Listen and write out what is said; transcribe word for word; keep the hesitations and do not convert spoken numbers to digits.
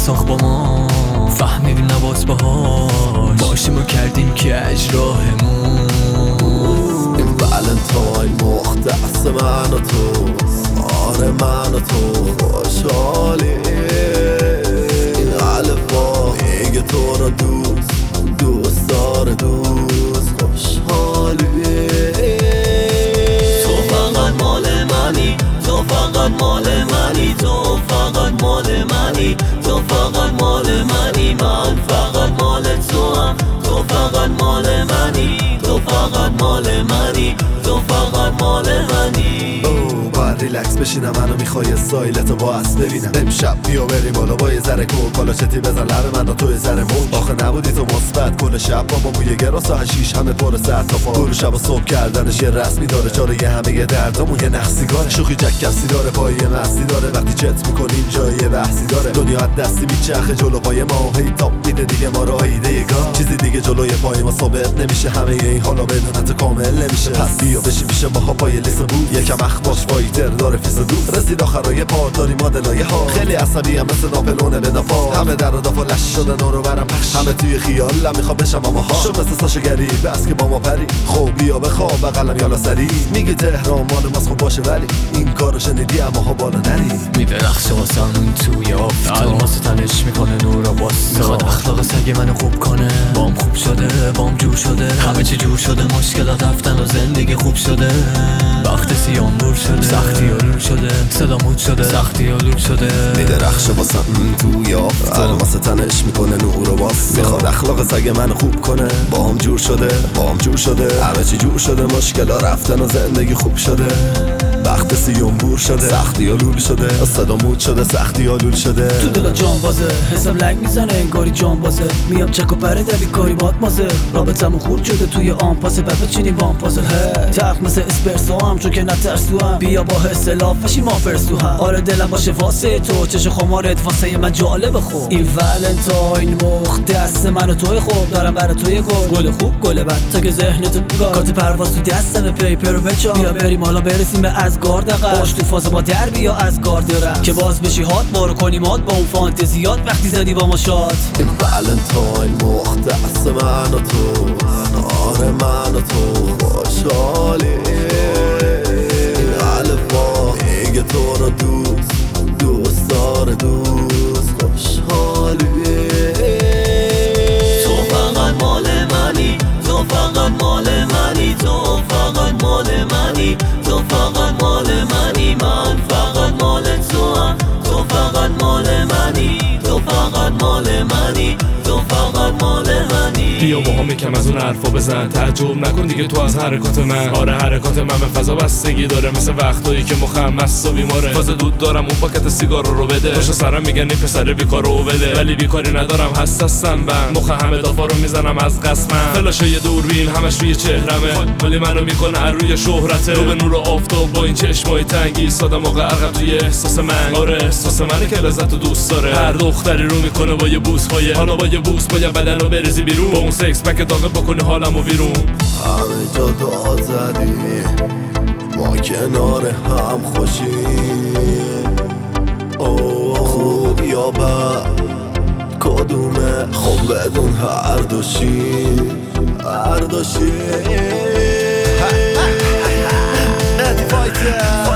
ساخت با ما، فهمیدیم نباز باهاش باشیم و کردیم که اجراهمون. این ولنتاین مختص من و تو، آره من و تو خوشحالی. این قلبا میگه تو رو دوست دوست داره، دوست خوشحالی. تو فقط مال منی، تو فقط مال منی، تو فقط مال منی، تو فقط مال منی، من فقط مال تو هم. تو فقط مال منی، تو فقط مال منی، تو فقط مال منی. اوه باید ریلکس بشینم، منو میخوای استایلتو با از ببینم. امشب بیا بریم بالا با یه ذره کوکالا، چتی بزن لب من و تو یه ذره موج. آخه نبودی تو مثبت کل شب با موی گراس و هشیش همه پر سر تا پا. گل شب و صبح کردنش یه رسمی داره، چاره یه همه یه دردامون یه نخسیگاره. شوخی جک کسی داره، پای یه مستی داره، وقتی چت میکنیم جای یه بحثی داره. دنیا از دستی میچرخه جلو پای ما، هی تاپ میده دیگه ما رو ایده گا. چیزی دیگه جلوی پای ما ثابت نمیشه، همه این حالا بدون تو کامل نمیشه. پس بیا بشین میشه ما پای لیس بود، یکم اخباش فایتر داره فیس دوست. رسید آخرای پار داریم مدلای ها، خیلی عصبی هم مثل ناپلونه به نفا. همه در و دفا لش شدن رو برم پخش، همه توی خیال میخوام بشم اما ها. شو مثل ساشا گری بس که با ما پری، خب بیا بخواب بغلم یالا سری. میگی تهران مال ماست خب باشه، ولی این کارو شنیدی اما ها بالا نری. میدرخشه واسمون توی آفتاب، الماس تنش میکنه نور و باس. میخواد اخلاق سگ منو خوب کنه، بام خوب شده بام جور شده، همه چی جور شده، مشکلات رفتن و زندگی خوب شده. وقت سیام بور شده، سختی آلود شده، صدا مود شده، سختی آلود شده. میدرخشه واسمون توی آفتاب، الماس تنش میکنه نور و باس. میخواد اخلاق سگ منو خوب کنه، بام جور شده بام جور شده، همه چی جور شده، مشکلات رفتن و زندگی خوب شده. وقت سیوم بور شده، سختی آلول شده، صدا مود شده، سختی آلول شده. تو دل جان بازه، حسم لنگ میزنه انگاری جان بازه. میام چک و پره دبی کاری باد مازه، رابطمون خورد شده توی آن پاسه، بعد بچینیم وان پازل. هی تلخ مثل اسپرسو هم چون که نترسو هم، بیا با حس لافشی ما فرسو هم. آره دلم باشه واسه تو، چش خمارت واسه من جالبه. خوب این ولنتاین مختص من و توی، خوب دارم برای توی گل گل خوب گل بد تا که ذهنتو بگار. کارت پرواز تو دستم پیپر رو بچا، بیا بریم حالا برسیم به از گارد باش تو فاز با در بیا از گارد دارم که باز بشی هات بارو کنیم هات با اون فانتزیات وقتی زدی با ما شاد. این ولنتاین مختص من و تو، آره من و تو خوشحالی. این قلبا میگه تو رو دوست دوست داره، دوست خوشحالی. تو فقط مال منی، تو فقط مال منی، تو فقط مال منی، تو فقط مال منی، من فقط مال تو هم. تو فقط مال منی، تو فقط مال منی، تو فقط مال منی. بیا با هم یکم از اون حرفا بزن، تعجب نکن دیگه تو از حرکات من. آره حرکات من به فضا بستگی داره، مثل وقتایی که مخم مست و بیماره. فاز دود دارم اون پاکت سیگار رو بده، باشه سرم میگن این پسر بیکار رو بده، ولی بیکاری ندارم حساسم من. مخ همه دافا رو میزنم از قسمم، فلاشای دوربین همش روی چهرمه، ولی منو میکنه از روی شهرته. رو به نور آفتاب با این چشمای تنگی، ساده موقع غرقم توی احساس من. آره احساس منه که لذت دوست داره، هر دختری رو میکنه با یه بوس پای. حالا با یه بوس باید بدن رو بریزی بیرون، با اون سکس پک داغه بکنه حالمو بیرون. همه جا داد زدی ما کنار هم خوشیم. اوه خوب یا بد کدومه، خب بدون هر دوشیم هر دوشیم.